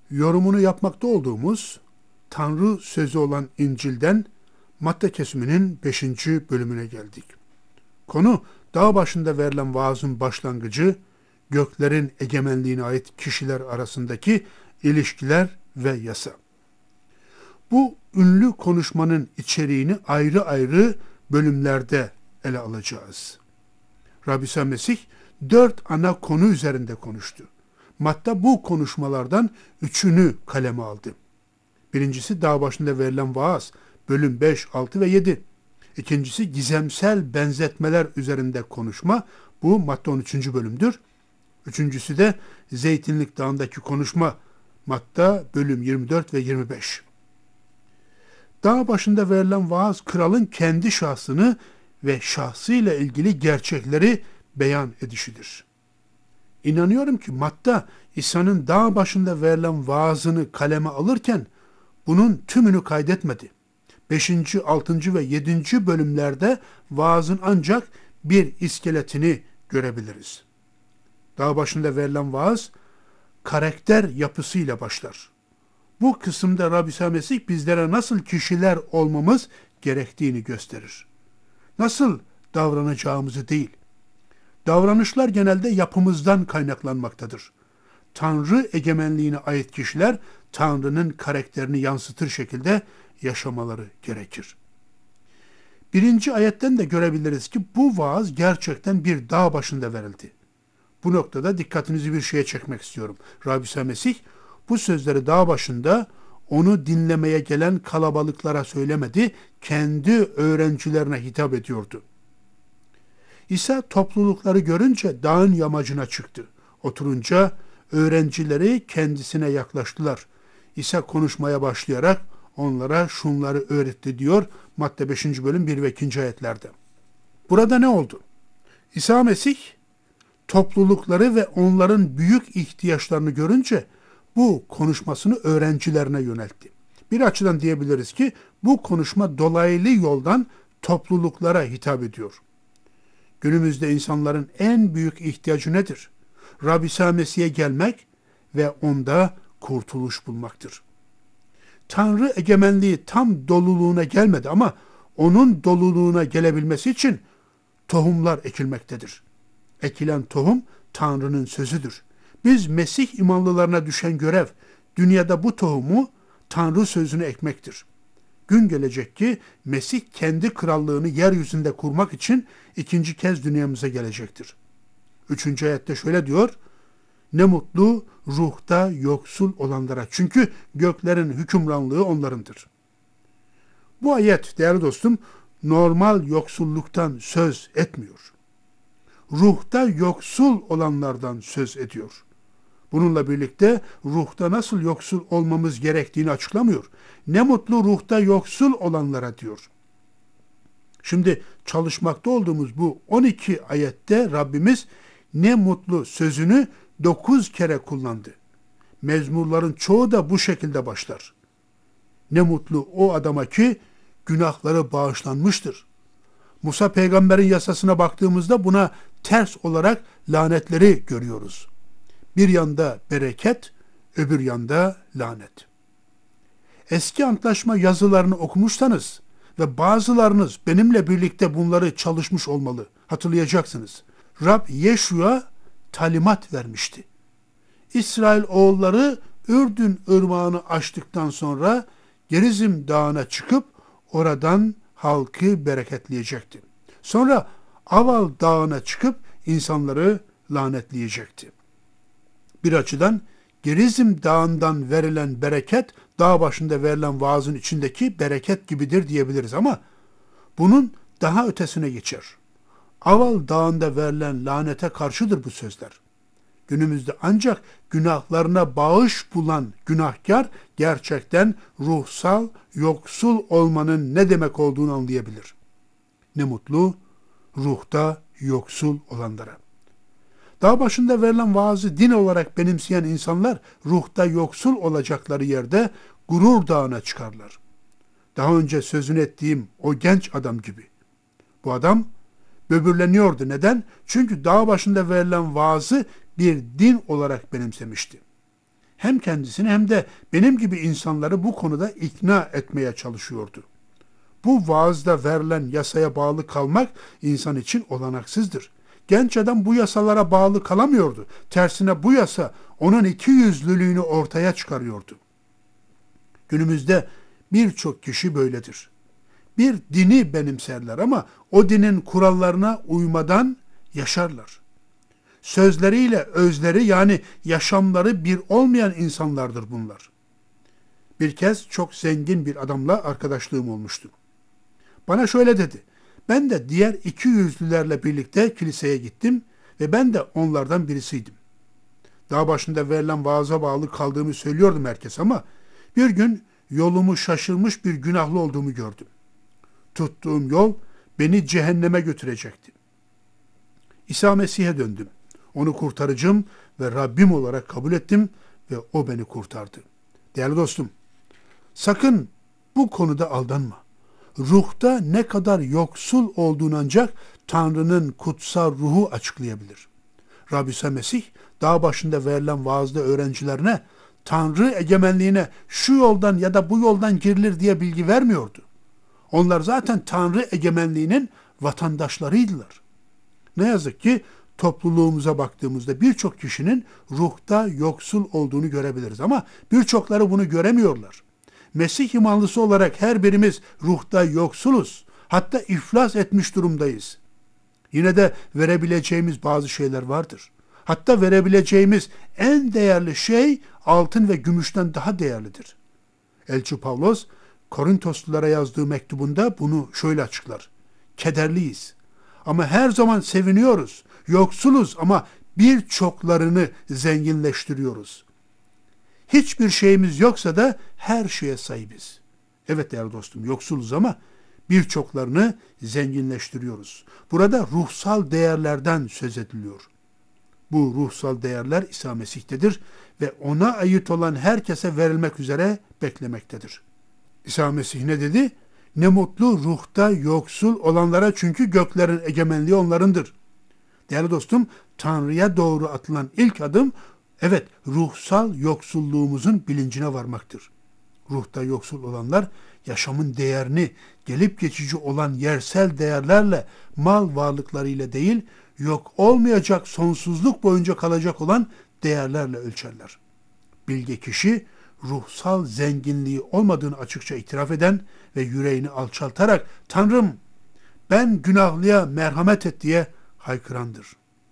Yorumunu yapmakta olduğumuz Tanrı sözü olan İncil'den Matta kesiminin 5. bölümüne geldik. Konu dağ başında verilen vaazın başlangıcı, göklerin egemenliğine ait kişiler arasındaki ilişkiler ve yasa. Bu ünlü konuşmanın içeriğini ayrı ayrı bölümlerde ele alacağız. Rabbi İsa Mesih 4 ana konu üzerinde konuştu. Matta bu konuşmalardan 3'ünü kaleme aldı. Birincisi dağ başında verilen vaaz, bölüm 5, 6 ve 7. İkincisi gizemsel benzetmeler üzerinde konuşma, bu Matta 13. bölümdür. Üçüncüsü de Zeytinlik Dağı'ndaki konuşma, Matta bölüm 24 ve 25. Dağ başında verilen vaaz, kralın kendi şahsını ve şahsıyla ilgili gerçekleri beyan edişidir. İnanıyorum ki Matta, İsa'nın dağ başında verilen vaazını kaleme alırken bunun tümünü kaydetmedi. 5., 6. ve 7. bölümlerde vaazın ancak bir iskeletini görebiliriz. Dağ başında verilen vaaz, karakter yapısıyla başlar. Bu kısımda Rabbi İsa Mesih bizlere nasıl kişiler olmamız gerektiğini gösterir. Nasıl davranacağımızı değil. Davranışlar genelde yapımızdan kaynaklanmaktadır. Tanrı egemenliğine ait kişiler, Tanrı'nın karakterini yansıtır şekilde yaşamaları gerekir. 1. ayetten de görebiliriz ki bu vaaz gerçekten bir dağ başında verildi. Bu noktada dikkatinizi bir şeye çekmek istiyorum. Rabbi İsa Mesih bu sözleri dağ başında onu dinlemeye gelen kalabalıklara söylemedi, kendi öğrencilerine hitap ediyordu. İsa toplulukları görünce dağın yamacına çıktı. Oturunca öğrencileri kendisine yaklaştılar. İsa konuşmaya başlayarak onlara şunları öğretti diyor Matta 5. bölüm 1 ve 2. ayetlerde. Burada ne oldu? İsa Mesih toplulukları ve onların büyük ihtiyaçlarını görünce bu konuşmasını öğrencilerine yöneltti. Bir açıdan diyebiliriz ki bu konuşma dolaylı yoldan topluluklara hitap ediyor. Günümüzde insanların en büyük ihtiyacı nedir? Rabbi İsa Mesih'e gelmek ve onda kurtuluş bulmaktır. Tanrı egemenliği tam doluluğuna gelmedi ama onun doluluğuna gelebilmesi için tohumlar ekilmektedir. Ekilen tohum Tanrı'nın sözüdür. Biz Mesih imanlılarına düşen görev, dünyada bu tohumu Tanrı sözünü ekmektir. Gün gelecek ki Mesih kendi krallığını yeryüzünde kurmak için ikinci kez dünyamıza gelecektir. 3. ayette şöyle diyor: ne mutlu ruhta yoksul olanlara, çünkü göklerin hükümranlığı onlarındır. Bu ayet değerli dostum normal yoksulluktan söz etmiyor. Ruhta yoksul olanlardan söz ediyor. Bununla birlikte ruhta nasıl yoksul olmamız gerektiğini açıklamıyor. Ne mutlu ruhta yoksul olanlara diyor. Şimdi çalışmakta olduğumuz bu 12 ayette Rabbimiz ne mutlu sözünü 9 kere kullandı. Mezmurların çoğu da bu şekilde başlar. Ne mutlu o adama ki günahları bağışlanmıştır. Musa peygamberin yasasına baktığımızda buna ters olarak lanetleri görüyoruz. Bir yanda bereket, öbür yanda lanet. Eski antlaşma yazılarını okumuşsanız ve bazılarınız benimle birlikte bunları çalışmış olmalı. Hatırlayacaksınız. Rab Yeşua talimat vermişti. İsrail oğulları Ürdün ırmağını aştıktan sonra Gerizim Dağı'na çıkıp oradan halkı bereketleyecekti. Sonra Aval Dağı'na çıkıp insanları lanetleyecekti. Bir açıdan Gerizim Dağı'ndan verilen bereket, dağ başında verilen vaazın içindeki bereket gibidir diyebiliriz ama bunun daha ötesine geçer. Aval Dağı'nda verilen lanete karşıdır bu sözler. Günümüzde ancak günahlarına bağış bulan günahkar gerçekten ruhsal yoksul olmanın ne demek olduğunu anlayabilir. Ne mutlu ruhta yoksul olanlara. Dağ başında verilen vaazı din olarak benimseyen insanlar ruhta yoksul olacakları yerde gurur dağına çıkarlar. Daha önce sözünü ettiğim o genç adam gibi. Bu adam böbürleniyordu. Neden? Çünkü dağ başında verilen vaazı bir din olarak benimsemişti. hem kendisini hem de benim gibi insanları bu konuda ikna etmeye çalışıyordu. Bu vaazda verilen yasaya bağlı kalmak insan için olanaksızdır. Genç adam bu yasalara bağlı kalamıyordu. Tersine bu yasa onun ikiyüzlülüğünü ortaya çıkarıyordu. Günümüzde birçok kişi böyledir. Bir dini benimserler ama o dinin kurallarına uymadan yaşarlar. Sözleriyle özleri yani yaşamları bir olmayan insanlardır bunlar. Bir kez çok zengin bir adamla arkadaşlığım olmuştu. Bana şöyle dedi, ben de diğer ikiyüzlülerle birlikte kiliseye gittim ve ben de onlardan birisiydim. Dağ başında verilen vaaza bağlı kaldığımı söylüyordum herkes ama bir gün yolumu şaşırmış bir günahlı olduğumu gördüm. Tuttuğum yol beni cehenneme götürecekti. İsa Mesih'e döndüm. Onu kurtarıcım ve Rabbim olarak kabul ettim ve o beni kurtardı. Değerli dostum, sakın bu konuda aldanma. Ruhta ne kadar yoksul olduğunu ancak Tanrı'nın kutsal ruhu açıklayabilir. Rabbi İsa Mesih dağ başında verilen vaazda öğrencilerine Tanrı egemenliğine şu yoldan ya da bu yoldan girilir diye bilgi vermiyordu. Onlar zaten Tanrı egemenliğinin vatandaşlarıydılar. Ne yazık ki topluluğumuza baktığımızda birçok kişinin ruhta yoksul olduğunu görebiliriz ama birçokları bunu göremiyorlar. Mesih imanlısı olarak her birimiz ruhta yoksuluz. Hatta iflas etmiş durumdayız. Yine de verebileceğimiz bazı şeyler vardır. Hatta verebileceğimiz en değerli şey altın ve gümüşten daha değerlidir. Elçi Pavlos Korintoslulara yazdığı mektubunda bunu şöyle açıklar. Kederliyiz ama her zaman seviniyoruz. Yoksuluz ama birçoklarını zenginleştiriyoruz. Hiçbir şeyimiz yoksa da her şeye sahibiz. Evet değerli dostum, yoksuluz ama birçoklarını zenginleştiriyoruz. Burada ruhsal değerlerden söz ediliyor. Bu ruhsal değerler İsa Mesih'tedir ve ona ait olan herkese verilmek üzere beklemektedir. İsa Mesih ne dedi? Ne mutlu ruhta yoksul olanlara çünkü göklerin egemenliği onlarındır. Değerli dostum, Tanrı'ya doğru atılan ilk adım, evet, ruhsal yoksulluğumuzun bilincine varmaktır. Ruhta yoksul olanlar, yaşamın değerini gelip geçici olan yersel değerlerle, mal varlıklarıyla değil, yok olmayacak sonsuzluk boyunca kalacak olan değerlerle ölçerler. Bilge kişi, ruhsal zenginliği olmadığını açıkça itiraf eden ve yüreğini alçaltarak, Tanrım ben günahlıya merhamet et diye haykırandır.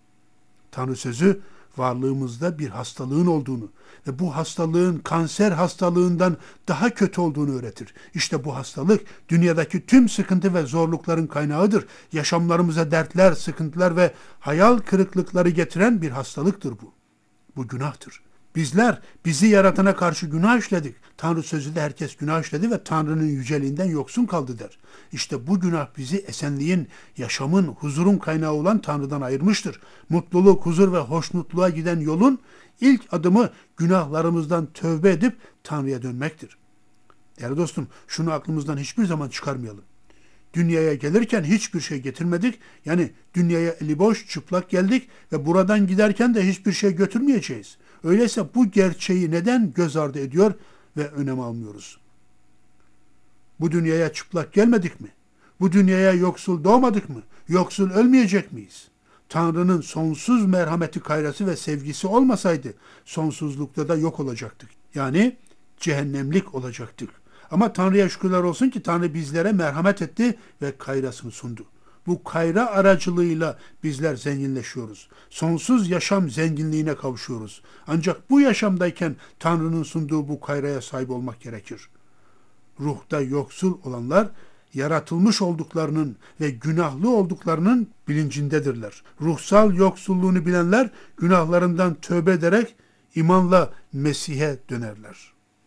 Tanrı sözü, varlığımızda bir hastalığın olduğunu ve bu hastalığın kanser hastalığından daha kötü olduğunu öğretir. İşte bu hastalık dünyadaki tüm sıkıntı ve zorlukların kaynağıdır. Yaşamlarımıza dertler, sıkıntılar ve hayal kırıklıkları getiren bir hastalıktır bu. Bu günahtır. Bizler bizi yaratana karşı günah işledik. Tanrı sözü de herkes günah işledi ve Tanrı'nın yüceliğinden yoksun kaldı der. İşte bu günah bizi esenliğin, yaşamın, huzurun kaynağı olan Tanrı'dan ayırmıştır. Mutluluk, huzur ve hoşnutluğa giden yolun ilk adımı günahlarımızdan tövbe edip Tanrı'ya dönmektir. Değerli dostum, şunu aklımızdan hiçbir zaman çıkarmayalım. Dünyaya gelirken hiçbir şey getirmedik. Yani dünyaya eli boş, çıplak geldik ve buradan giderken de hiçbir şey götürmeyeceğiz. Öyleyse bu gerçeği neden göz ardı ediyor ve önem almıyoruz? Bu dünyaya çıplak gelmedik mi? Bu dünyaya yoksul doğmadık mı? Yoksul ölmeyecek miyiz? Tanrı'nın sonsuz merhameti, kayrası ve sevgisi olmasaydı sonsuzlukta da yok olacaktık. Yani cehennemlik olacaktık. Ama Tanrı'ya şükürler olsun ki Tanrı bizlere merhamet etti ve kayrasını sundu. Bu kayra aracılığıyla bizler zenginleşiyoruz. Sonsuz yaşam zenginliğine kavuşuyoruz. Ancak bu yaşamdayken Tanrı'nın sunduğu bu kayraya sahip olmak gerekir. Ruhta yoksul olanlar yaratılmış olduklarının ve günahlı olduklarının bilincindedirler. Ruhsal yoksulluğunu bilenler günahlarından tövbe ederek imanla Mesih'e dönerler.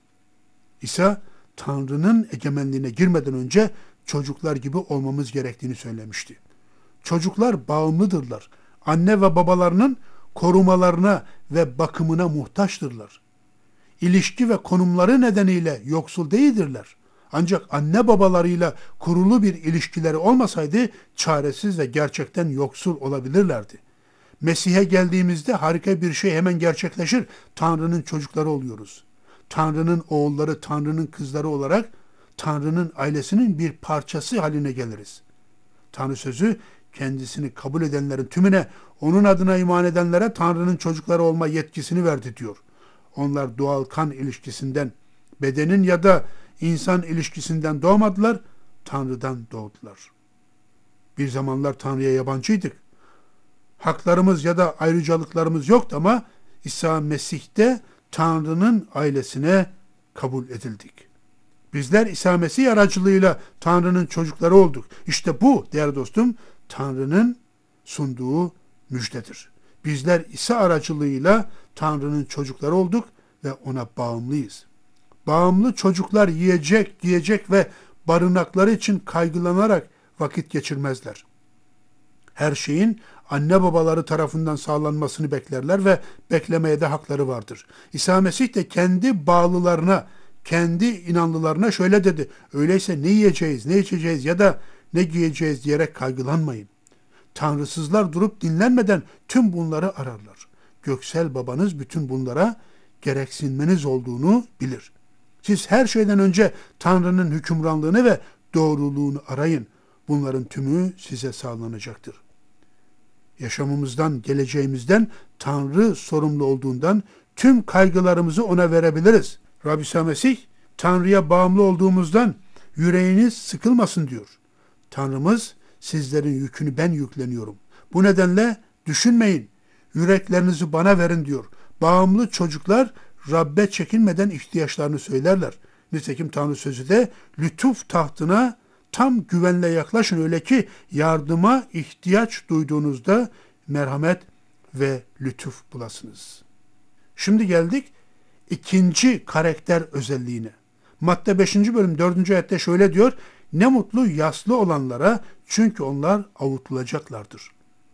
İsa Tanrı'nın egemenliğine girmeden önce çocuklar gibi olmamız gerektiğini söylemişti. Çocuklar bağımlıdırlar. Anne ve babalarının korumalarına ve bakımına muhtaçtırlar. İlişki ve konumları nedeniyle yoksul değildirler. Ancak anne babalarıyla kurulu bir ilişkileri olmasaydı çaresiz ve gerçekten yoksul olabilirlerdi. Mesih'e geldiğimizde harika bir şey hemen gerçekleşir. Tanrı'nın çocukları oluyoruz. Tanrı'nın oğulları, Tanrı'nın kızları olarak Tanrı'nın ailesinin bir parçası haline geliriz. Tanrı sözü kendisini kabul edenlerin tümüne, onun adına iman edenlere Tanrı'nın çocukları olma yetkisini verdi diyor. Onlar doğal kan ilişkisinden, bedenin ya da insan ilişkisinden doğmadılar, Tanrı'dan doğdular. Bir zamanlar Tanrı'ya yabancıydık. Haklarımız ya da ayrıcalıklarımız yoktu ama İsa Mesih'te Tanrı'nın ailesine kabul edildik. Bizler İsa Mesih aracılığıyla Tanrı'nın çocukları olduk. İşte bu değerli dostum Tanrı'nın sunduğu müjdedir. Bizler İsa aracılığıyla Tanrı'nın çocukları olduk ve ona bağımlıyız. Bağımlı çocuklar yiyecek, giyecek ve barınakları için kaygılanarak vakit geçirmezler. Her şeyin anne babaları tarafından sağlanmasını beklerler ve beklemeye de hakları vardır. İsa Mesih de kendi bağlılarına, kendi inanlılarına şöyle dedi: öyleyse ne yiyeceğiz, ne içeceğiz ya da ne giyeceğiz diyerek kaygılanmayın. Tanrısızlar durup dinlenmeden tüm bunları ararlar. Göksel babanız bütün bunlara gereksinmeniz olduğunu bilir. Siz her şeyden önce Tanrı'nın hükümranlığını ve doğruluğunu arayın. Bunların tümü size sağlanacaktır. Yaşamımızdan, geleceğimizden Tanrı sorumlu olduğundan tüm kaygılarımızı ona verebiliriz. Rabbi İsa Mesih, Tanrı'ya bağımlı olduğumuzdan yüreğiniz sıkılmasın diyor. Tanrımız, sizlerin yükünü ben yükleniyorum. Bu nedenle düşünmeyin, yüreklerinizi bana verin diyor. Bağımlı çocuklar Rabbe çekinmeden ihtiyaçlarını söylerler. Nitekim Tanrı sözü de lütuf tahtına tam güvenle yaklaşın öyle ki yardıma ihtiyaç duyduğunuzda merhamet ve lütuf bulasınız. Şimdi geldik ikinci karakter özelliğine. Matta 5. bölüm 4. ayette şöyle diyor: ne mutlu yaslı olanlara, çünkü onlar avutulacaklardır.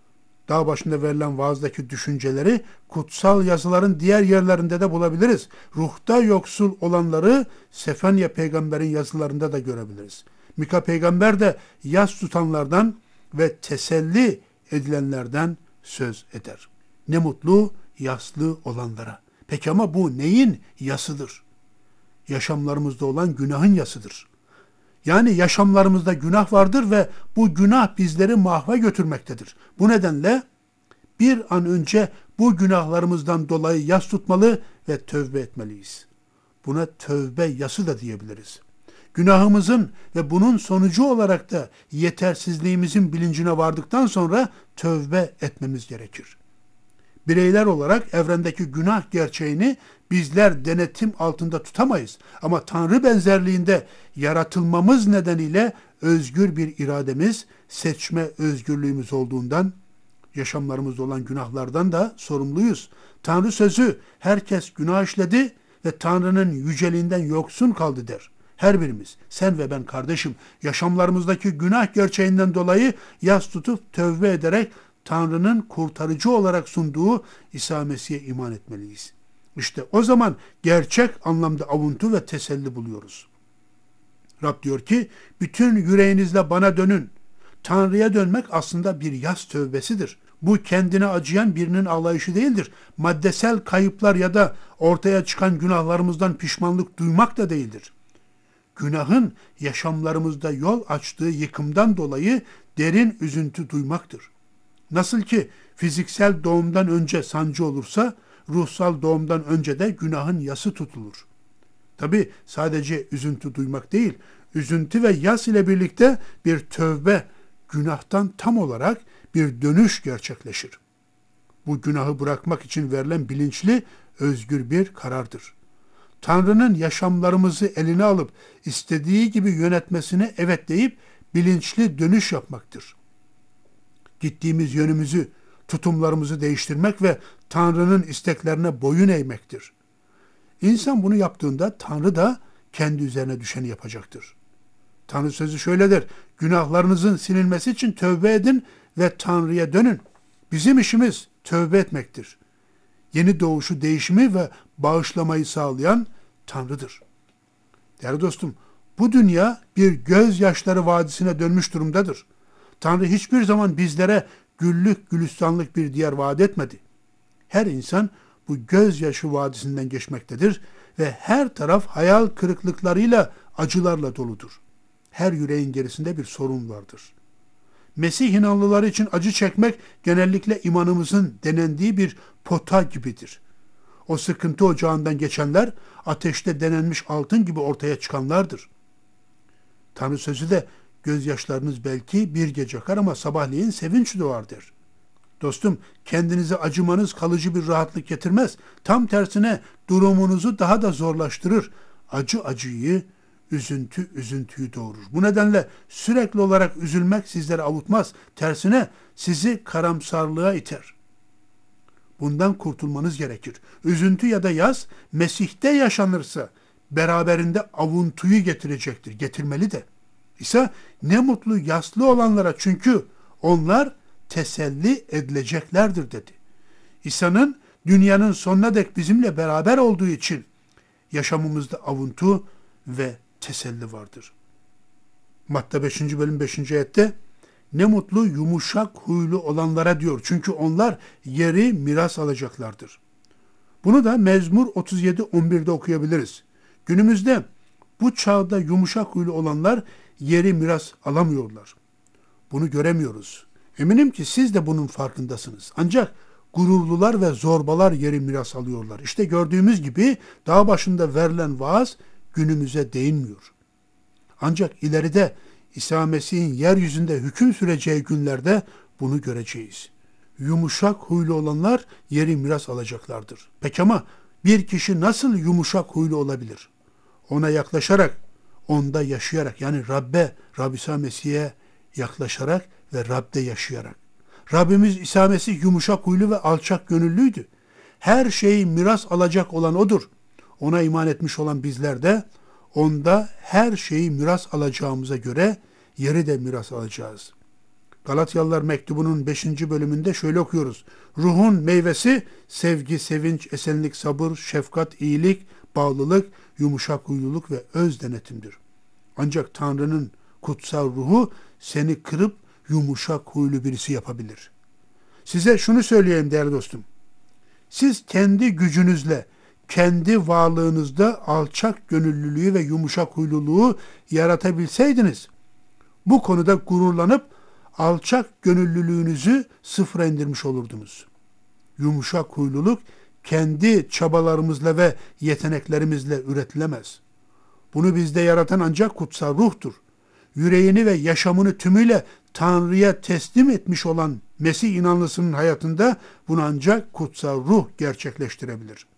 Dağ başında verilen vaazdaki düşünceleri kutsal yazıların diğer yerlerinde de bulabiliriz. Ruhta yoksul olanları Sefanya peygamberin yazılarında da görebiliriz. Mika peygamber de yas tutanlardan ve teselli edilenlerden söz eder. Ne mutlu yaslı olanlara. Peki ama bu neyin yasıdır? Yaşamlarımızda olan günahın yasıdır. Yani yaşamlarımızda günah vardır ve bu günah bizleri mahva götürmektedir. Bu nedenle bir an önce bu günahlarımızdan dolayı yas tutmalı ve tövbe etmeliyiz. Buna tövbe yası da diyebiliriz. Günahımızın ve bunun sonucu olarak da yetersizliğimizin bilincine vardıktan sonra tövbe etmemiz gerekir. Bireyler olarak evrendeki günah gerçeğini bizler denetim altında tutamayız. Ama Tanrı benzerliğinde yaratılmamız nedeniyle özgür bir irademiz, seçme özgürlüğümüz olduğundan yaşamlarımızda olan günahlardan da sorumluyuz. Tanrı sözü herkes günah işledi ve Tanrı'nın yüceliğinden yoksun kaldı der. Her birimiz, sen ve ben kardeşim, yaşamlarımızdaki günah gerçeğinden dolayı yas tutup tövbe ederek Tanrı'nın kurtarıcı olarak sunduğu İsa Mesih'e iman etmeliyiz. İşte o zaman gerçek anlamda avuntu ve teselli buluyoruz. Rab diyor ki, bütün yüreğinizle bana dönün. Tanrı'ya dönmek aslında bir yas tövbesidir. Bu kendine acıyan birinin ağlayışı değildir. Maddesel kayıplar ya da ortaya çıkan günahlarımızdan pişmanlık duymak da değildir. Günahın yaşamlarımızda yol açtığı yıkımdan dolayı derin üzüntü duymaktır. Nasıl ki fiziksel doğumdan önce sancı olursa, ruhsal doğumdan önce de günahın yası tutulur. Tabi sadece üzüntü duymak değil, üzüntü ve yas ile birlikte bir tövbe, günahtan tam olarak bir dönüş gerçekleşir. Bu günahı bırakmak için verilen bilinçli, özgür bir karardır. Tanrı'nın yaşamlarımızı eline alıp istediği gibi yönetmesine evet deyip bilinçli dönüş yapmaktır. Gittiğimiz yönümüzü, tutumlarımızı değiştirmek ve Tanrı'nın isteklerine boyun eğmektir. İnsan bunu yaptığında Tanrı da kendi üzerine düşeni yapacaktır. Tanrı sözü şöyledir: günahlarınızın silinmesi için tövbe edin ve Tanrı'ya dönün. Bizim işimiz tövbe etmektir. Yeni doğuşu, değişimi ve bağışlamayı sağlayan Tanrı'dır. Değerli dostum, bu dünya bir gözyaşları vadisine dönmüş durumdadır. Tanrı hiçbir zaman bizlere güllük gülistanlık bir diyar vaat etmedi. Her insan bu gözyaşı vadisinden geçmektedir ve her taraf hayal kırıklıklarıyla, acılarla doludur. Her yüreğin gerisinde bir sorun vardır. Mesih inanlıları için acı çekmek genellikle imanımızın denendiği bir pota gibidir. O sıkıntı ocağından geçenler ateşte denenmiş altın gibi ortaya çıkanlardır. Tanrı sözü de gözyaşlarınız belki bir gece akar ama sabahleyin sevinç doğar der. Dostum, kendinize acımanız kalıcı bir rahatlık getirmez. Tam tersine durumunuzu daha da zorlaştırır. Acı acıyı, üzüntü üzüntüyü doğurur. Bu nedenle sürekli olarak üzülmek sizleri avutmaz. Tersine sizi karamsarlığa iter. Bundan kurtulmanız gerekir. Üzüntü ya da yas Mesih'te yaşanırsa beraberinde avuntuyu getirecektir. Getirmeli de. İsa ne mutlu yaslı olanlara çünkü onlar teselli edileceklerdir dedi. İsa'nın dünyanın sonuna dek bizimle beraber olduğu için yaşamımızda avuntu ve teselli vardır. Matta 5. bölüm 5. ayette ne mutlu yumuşak huylu olanlara diyor. Çünkü onlar yeri miras alacaklardır. Bunu da Mezmur 37-11'de okuyabiliriz. Günümüzde bu çağda yumuşak huylu olanlar yeri miras alamıyorlar. Bunu göremiyoruz. Eminim ki siz de bunun farkındasınız. Ancak gururlular ve zorbalar yeri miras alıyorlar. İşte gördüğümüz gibi dağ başında verilen vaaz günümüze değinmiyor. Ancak ileride İsa Mesih'in yeryüzünde hüküm süreceği günlerde bunu göreceğiz. Yumuşak huylu olanlar yeri miras alacaklardır. Peki ama bir kişi nasıl yumuşak huylu olabilir? Ona yaklaşarak, onda yaşayarak, yani Rab İsa Mesih'e yaklaşarak ve Rab'de yaşayarak. Rabbimiz İsa Mesih yumuşak huylu ve alçak gönüllüydü. Her şeyi miras alacak olan O'dur. Ona iman etmiş olan bizler de onda her şeyi miras alacağımıza göre yeri de miras alacağız. Galatyalılar mektubunun 5. bölümünde şöyle okuyoruz. Ruhun meyvesi sevgi, sevinç, esenlik, sabır, şefkat, iyilik, bağlılık, yumuşak huyluluk ve öz denetimdir. Ancak Tanrı'nın kutsal ruhu seni kırıp yumuşak huylu birisi yapabilir. Size şunu söyleyeyim değerli dostum. Siz kendi gücünüzle, kendi varlığınızda alçak gönüllülüğü ve yumuşak huyluluğu yaratabilseydiniz, bu konuda gururlanıp alçak gönüllülüğünüzü sıfıra indirmiş olurdunuz. Yumuşak huyluluk kendi çabalarımızla ve yeteneklerimizle üretilemez. Bunu bizde yaratan ancak kutsal ruhtur. Yüreğini ve yaşamını tümüyle Tanrı'ya teslim etmiş olan Mesih inanlısının hayatında bunu ancak kutsal ruh gerçekleştirebilir.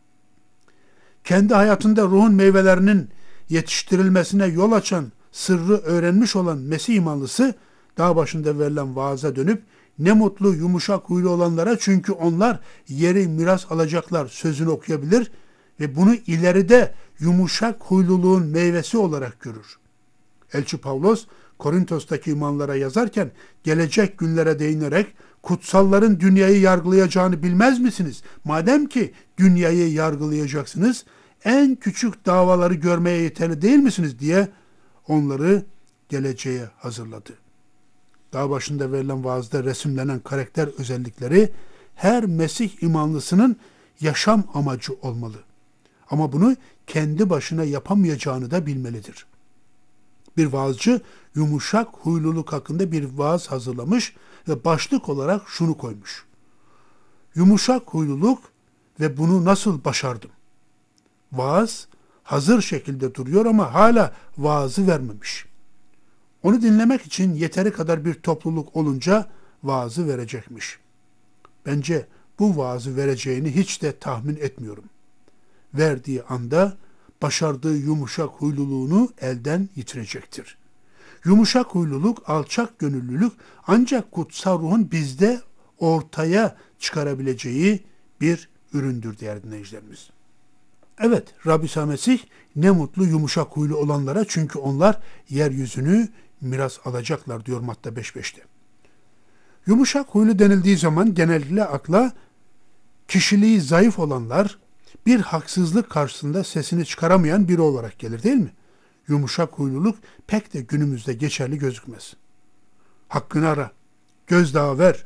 Kendi hayatında ruhun meyvelerinin yetiştirilmesine yol açan sırrı öğrenmiş olan Mesih imanlısı dağ başında verilen vaaza dönüp ne mutlu yumuşak huylu olanlara çünkü onlar yeri miras alacaklar sözünü okuyabilir ve bunu ileride yumuşak huyluluğun meyvesi olarak görür. Elçi Pavlos Korintos'taki imanlara yazarken gelecek günlere değinerek kutsalların dünyayı yargılayacağını bilmez misiniz? Madem ki dünyayı yargılayacaksınız, en küçük davaları görmeye yeterli değil misiniz diye onları geleceğe hazırladı. Dağ başında verilen vaazda resimlenen karakter özellikleri her Mesih imanlısının yaşam amacı olmalı. Ama bunu kendi başına yapamayacağını da bilmelidir. Bir vaazcı yumuşak huyluluk hakkında bir vaaz hazırlamış ve başlık olarak şunu koymuş. Yumuşak huyluluk ve bunu nasıl başardım? Vaaz hazır şekilde duruyor ama hala vaazı vermemiş. Onu dinlemek için yeteri kadar bir topluluk olunca vaazı verecekmiş. Bence bu vaazı vereceğini hiç de tahmin etmiyorum. Verdiği anda başardığı yumuşak huyluluğunu elden yitirecektir. Yumuşak huyluluk, alçak gönüllülük ancak kutsal ruhun bizde ortaya çıkarabileceği bir üründür değerli dinleyicilerimiz. Evet, Rabbi İsa Mesih ne mutlu yumuşak huylu olanlara çünkü onlar yeryüzünü miras alacaklar diyor Matta 5.5'te. Yumuşak huylu denildiği zaman genellikle akla kişiliği zayıf olanlar, bir haksızlık karşısında sesini çıkaramayan biri olarak gelir değil mi? Yumuşak huyluluk pek de günümüzde geçerli gözükmez. Hakkını ara, gözdağı ver,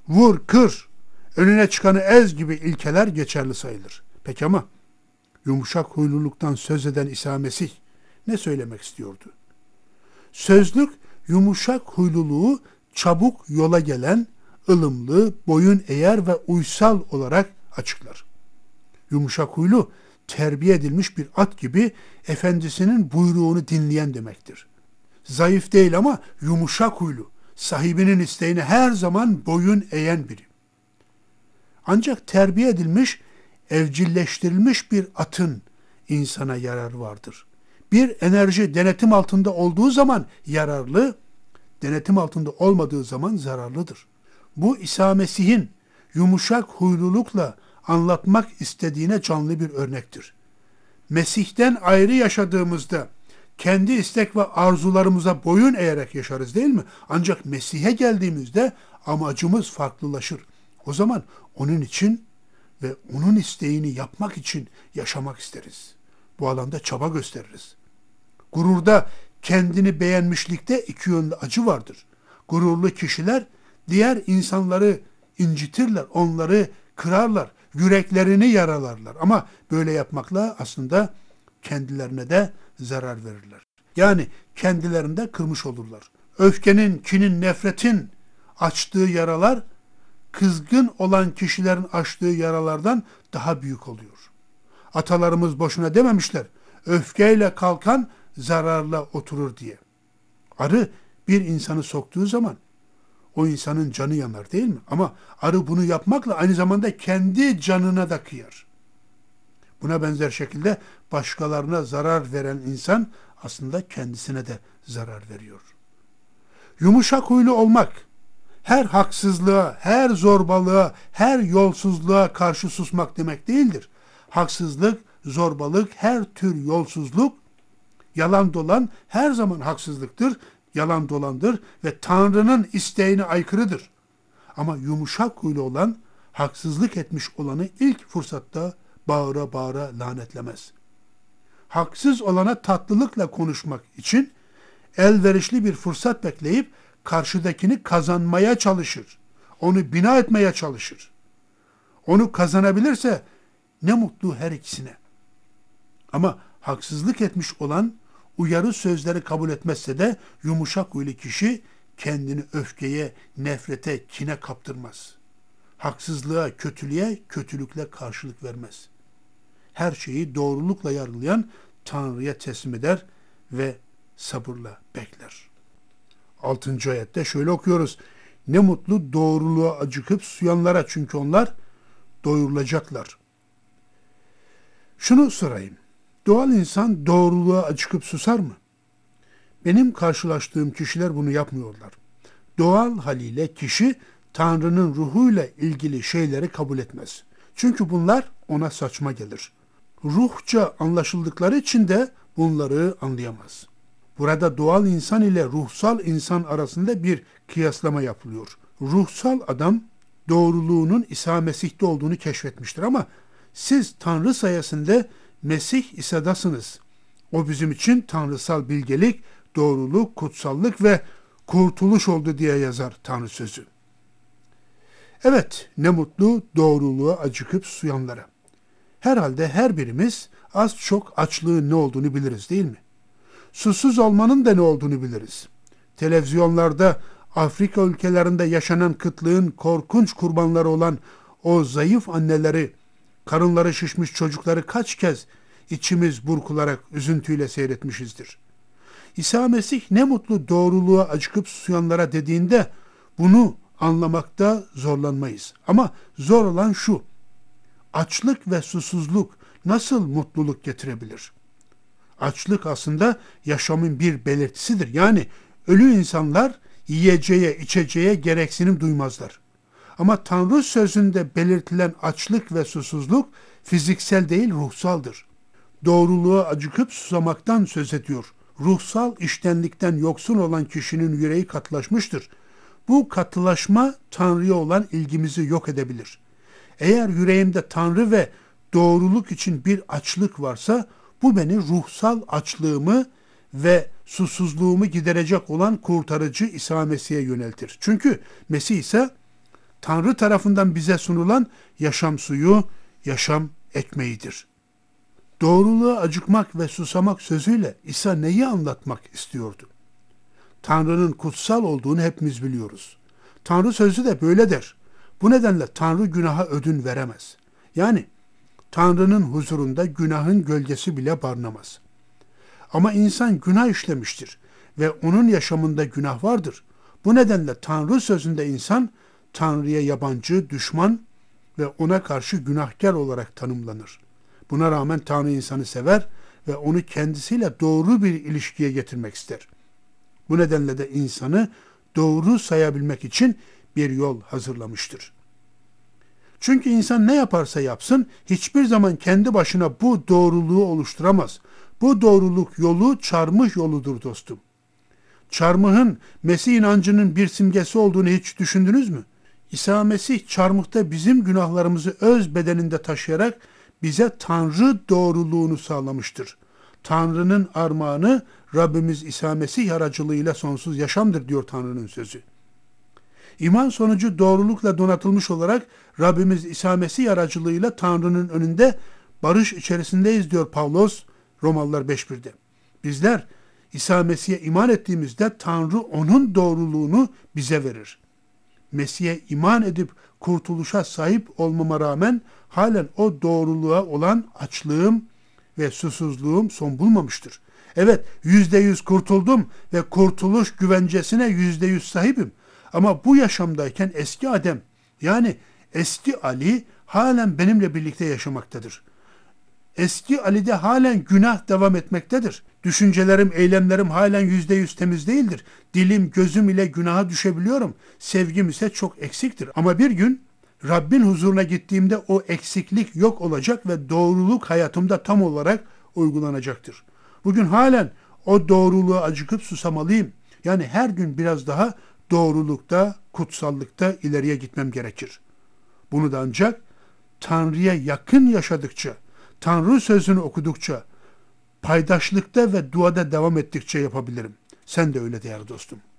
vur, kır, önüne çıkanı ez gibi ilkeler geçerli sayılır. Peki ama yumuşak huyluluktan söz eden İsa Mesih ne söylemek istiyordu? Sözlük yumuşak huyluluğu çabuk yola gelen, ılımlı, boyun eğer ve uysal olarak açıklar. Yumuşak huylu, terbiye edilmiş bir at gibi efendisinin buyruğunu dinleyen demektir. Zayıf değil ama yumuşak huylu, sahibinin isteğine her zaman boyun eğen biri. Ancak terbiye edilmiş, evcilleştirilmiş bir atın insana yararı vardır. Bir enerji denetim altında olduğu zaman yararlı, denetim altında olmadığı zaman zararlıdır. Bu İsa Mesih'in yumuşak huylulukla anlatmak istediğine canlı bir örnektir. Mesih'ten ayrı yaşadığımızda kendi istek ve arzularımıza boyun eğerek yaşarız değil mi? Ancak Mesih'e geldiğimizde amacımız farklılaşır. O zaman onun için ve onun isteğini yapmak için yaşamak isteriz. Bu alanda çaba gösteririz. Gururda, kendini beğenmişlikte iki yönlü acı vardır. Gururlu kişiler diğer insanları incitirler, onları kırarlar, yüreklerini yaralarlar. Ama böyle yapmakla aslında kendilerine de zarar verirler. Yani kendilerinde kırmış olurlar. Öfkenin, kinin, nefretin açtığı yaralar, kızgın olan kişilerin açtığı yaralardan daha büyük oluyor. Atalarımız boşuna dememişler, öfkeyle kalkan zararla oturur diye. Arı bir insanı soktuğu zaman o insanın canı yanar değil mi? Ama arı bunu yapmakla aynı zamanda kendi canına da kıyar. Buna benzer şekilde başkalarına zarar veren insan aslında kendisine de zarar veriyor. Yumuşak huylu olmak, her haksızlığa, her zorbalığa, her yolsuzluğa karşı susmak demek değildir. Haksızlık, zorbalık, her tür yolsuzluk, yalan dolan her zaman haksızlıktır, yalan dolandır ve Tanrı'nın isteğine aykırıdır. Ama yumuşak huylu olan, haksızlık etmiş olanı ilk fırsatta bağıra bağıra lanetlemez. Haksız olana tatlılıkla konuşmak için elverişli bir fırsat bekleyip karşıdakini kazanmaya çalışır. Onu bina etmeye çalışır. Onu kazanabilirse ne mutlu her ikisine. Ama haksızlık etmiş olan uyarı sözleri kabul etmezse de yumuşak huylu kişi kendini öfkeye, nefrete, kine kaptırmaz. Haksızlığa, kötülüğe, kötülükle karşılık vermez. Her şeyi doğrulukla yargılayan Tanrı'ya teslim eder ve sabırla bekler. 6. ayette şöyle okuyoruz. Ne mutlu doğruluğa acıkıp suyanlara, çünkü onlar doyurulacaklar. Şunu sorayım. Doğal insan doğruluğa acıkıp susar mı? Benim karşılaştığım kişiler bunu yapmıyorlar. Doğal haliyle kişi Tanrı'nın ruhuyla ilgili şeyleri kabul etmez. Çünkü bunlar ona saçma gelir. Ruhça anlaşıldıkları için de bunları anlayamaz. Burada doğal insan ile ruhsal insan arasında bir kıyaslama yapılıyor. Ruhsal adam doğruluğunun İsa Mesih'te olduğunu keşfetmiştir ama siz Tanrı sayesinde Mesih İsa'dasınız. O bizim için tanrısal bilgelik, doğruluk, kutsallık ve kurtuluş oldu diye yazar Tanrı sözü. Evet, ne mutlu doğruluğa acıkıp suyanlara. Herhalde her birimiz az çok açlığın ne olduğunu biliriz değil mi? Susuz olmanın da ne olduğunu biliriz. Televizyonlarda Afrika ülkelerinde yaşanan kıtlığın korkunç kurbanları olan o zayıf anneleri, karınları şişmiş çocukları kaç kez içimiz burkularak üzüntüyle seyretmişizdir. İsa Mesih ne mutlu doğruluğa acıkıp suyanlara dediğinde bunu anlamakta zorlanmayız. Ama zor olan şu: açlık ve susuzluk nasıl mutluluk getirebilir? Açlık aslında yaşamın bir belirtisidir. Yani ölü insanlar yiyeceğe, içeceğe gereksinim duymazlar. Ama Tanrı sözünde belirtilen açlık ve susuzluk fiziksel değil, ruhsaldır. Doğruluğa acıkıp susamaktan söz ediyor. Ruhsal iştenlikten yoksun olan kişinin yüreği katılaşmıştır. Bu katılaşma Tanrı'ya olan ilgimizi yok edebilir. Eğer yüreğimde Tanrı ve doğruluk için bir açlık varsa, bu beni ruhsal açlığımı ve susuzluğumu giderecek olan kurtarıcı İsa Mesih'e yöneltir. Çünkü Mesih ise Tanrı tarafından bize sunulan yaşam suyu, yaşam ekmeğidir. Doğruluğa acıkmak ve susamak sözüyle İsa neyi anlatmak istiyordu? Tanrı'nın kutsal olduğunu hepimiz biliyoruz. Tanrı sözü de böyle der. Bu nedenle Tanrı günaha ödün veremez. Yani Tanrı'nın huzurunda günahın gölgesi bile barınamaz. Ama insan günah işlemiştir ve onun yaşamında günah vardır. Bu nedenle Tanrı sözünde insan Tanrı'ya yabancı, düşman ve ona karşı günahkar olarak tanımlanır. Buna rağmen Tanrı insanı sever ve onu kendisiyle doğru bir ilişkiye getirmek ister. Bu nedenle de insanı doğru sayabilmek için bir yol hazırlamıştır. Çünkü insan ne yaparsa yapsın hiçbir zaman kendi başına bu doğruluğu oluşturamaz. Bu doğruluk yolu çarmıh yoludur dostum. Çarmıhın Mesih inancının bir simgesi olduğunu hiç düşündünüz mü? İsa Mesih çarmıhta bizim günahlarımızı öz bedeninde taşıyarak bize Tanrı doğruluğunu sağlamıştır. Tanrı'nın armağanı Rabbimiz İsa Mesih aracılığıyla sonsuz yaşamdır diyor Tanrı'nın sözü. İman sonucu doğrulukla donatılmış olarak Rabbimiz İsa Mesih aracılığıyla Tanrı'nın önünde barış içerisindeyiz diyor Pavlos Romalılar 5.1'de. Bizler İsa Mesih'e iman ettiğimizde Tanrı onun doğruluğunu bize verir. Mesih'e iman edip kurtuluşa sahip olmama rağmen halen o doğruluğa olan açlığım ve susuzluğum son bulmamıştır. Evet, %100 kurtuldum ve kurtuluş güvencesine %100 sahibim. Ama bu yaşamdayken eski Adem, yani eski Ali halen benimle birlikte yaşamaktadır. Eski Ali'de halen günah devam etmektedir. Düşüncelerim, eylemlerim halen %100 temiz değildir. Dilim, gözüm ile günaha düşebiliyorum. Sevgim ise çok eksiktir. Ama bir gün Rabbin huzuruna gittiğimde o eksiklik yok olacak ve doğruluk hayatımda tam olarak uygulanacaktır. Bugün halen o doğruluğa acıkıp susamalıyım. Yani her gün biraz daha doğrulukta, kutsallıkta ileriye gitmem gerekir. Bunu da ancak Tanrı'ya yakın yaşadıkça, Tanrı sözünü okudukça, paydaşlıkta ve duada devam ettikçe yapabilirim. Sen de öyle değerli dostum.